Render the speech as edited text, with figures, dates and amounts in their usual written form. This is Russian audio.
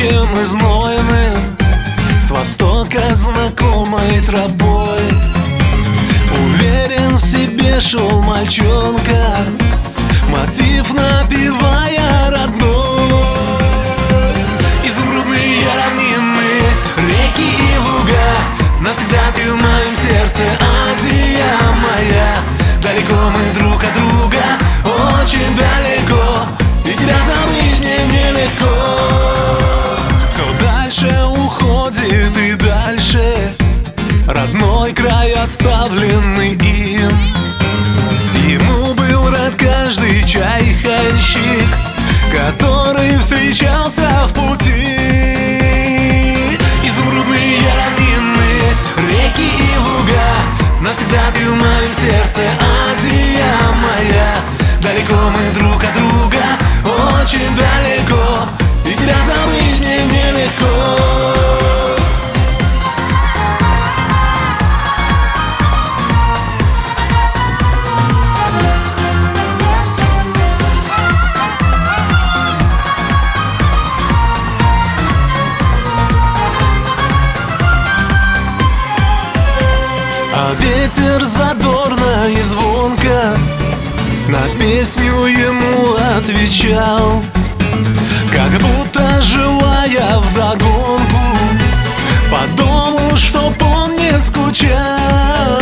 горячим и знойным, с востока знакомой тропой. Уверен в себе шел мальчонка, мотив напевая родной. Изумрудные равнины, реки и луга, навсегда ты в моем сердце, Азия моя. Далеко мы друг от друга, очень далеко, и тебя забыть мне нелегко. Все дальше уходит и дальше родной край, оставленный им. Ему был рад каждый чайханщик, который встречался в пути. Изумрудные равнины, реки и луга, навсегда ты в моем сердце, Азия моя. Далеко мы друг от друга, очень далеко, и тебя забыть мне нелегко. А ветер задорно и звонко на песню ему отвечал, как будто желая вдогонку по дому, чтоб он не скучал.